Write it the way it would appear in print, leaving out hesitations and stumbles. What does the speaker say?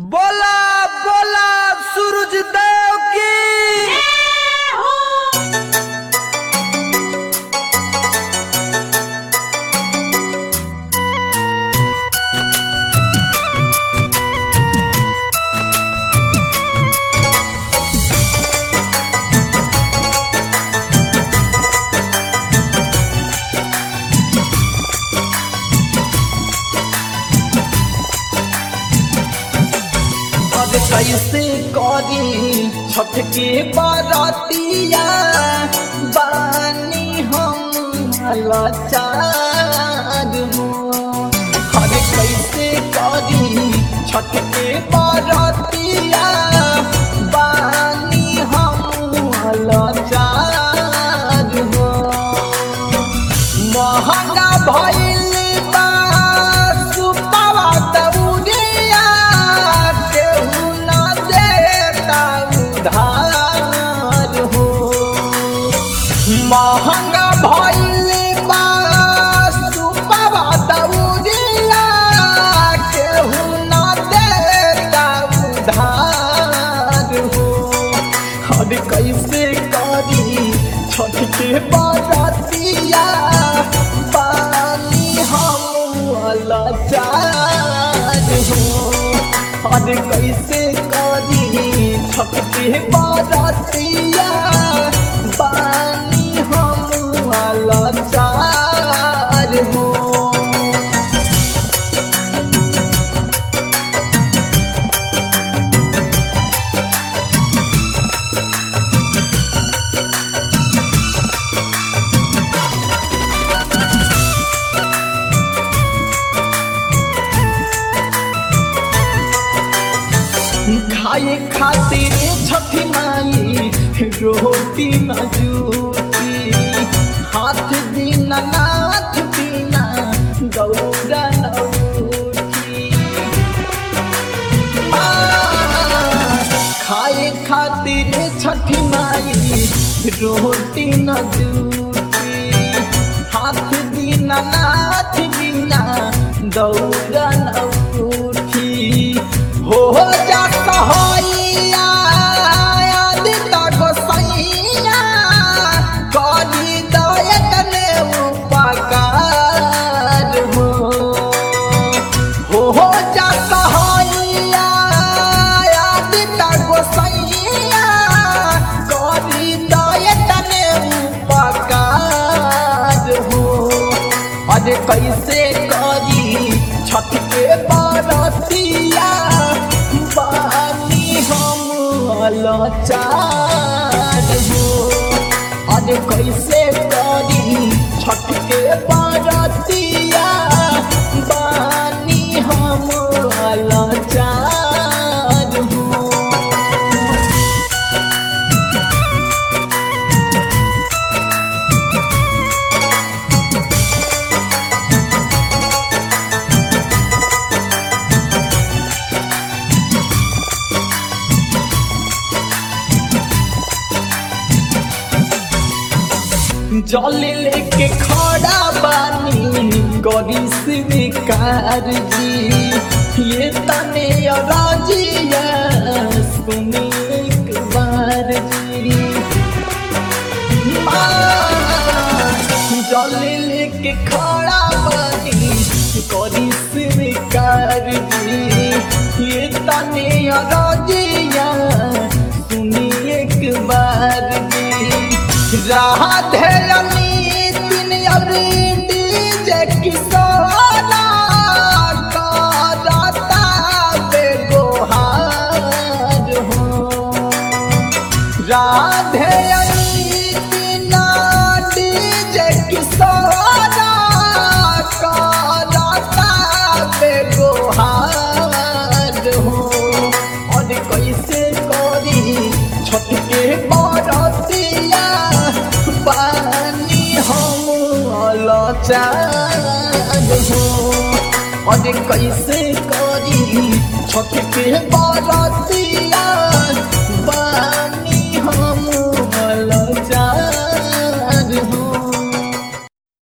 बोला बोला सूरज देव की। कैसे करी छठ के बरतिया बानी हम लाचार हो। अरे कैसे करी छठ के बरतिया बानी हम लाचार हो। महंगा भइल महंगा भइल बा सुपवा दउरिया केहू ना देता उधार हो। हर कैसे करी छठ के बरतिया पानी हम लाचार हो। हर कैसे करी छठ के बरतिया पानी हम लाचार हो। खाए खातिर छठी माई रोटी न जूती। हाथ बिना नाथ बिना गौरा न उठी। खाए खातिर छठी माई रोटी न जूती। हाथ बिना नाथ बिना गौरा न उठी। हो जा कहैया आदिता गोसैया करी दयतने उपकार हो। हो जा कहैया आदिता गोसैया करी दयतने उपकार हो। अरे कैसे करी छठ के बरतिया पानी हम लाचार हो। अरे कैसे करी छठ के बरतिया पानी हम लाचार हो। जल लेके खड़ा बानी करी स्वीकार जी। ये तने राजिया सुनी एक बार जी। जल लेके खड़ा बानी करी स्वीकार जी। ये तने राजिया सुनी एक बार जी। राधे तीन डीजे किशोरा करता बेगोहार हो। राधे तीन डीजे किशोरा करता बेगोहार हो। और कैसे करी छठ के बरतिया पानी हम लाचार हो। और कैसे करी छठ के बरतिया पानी हम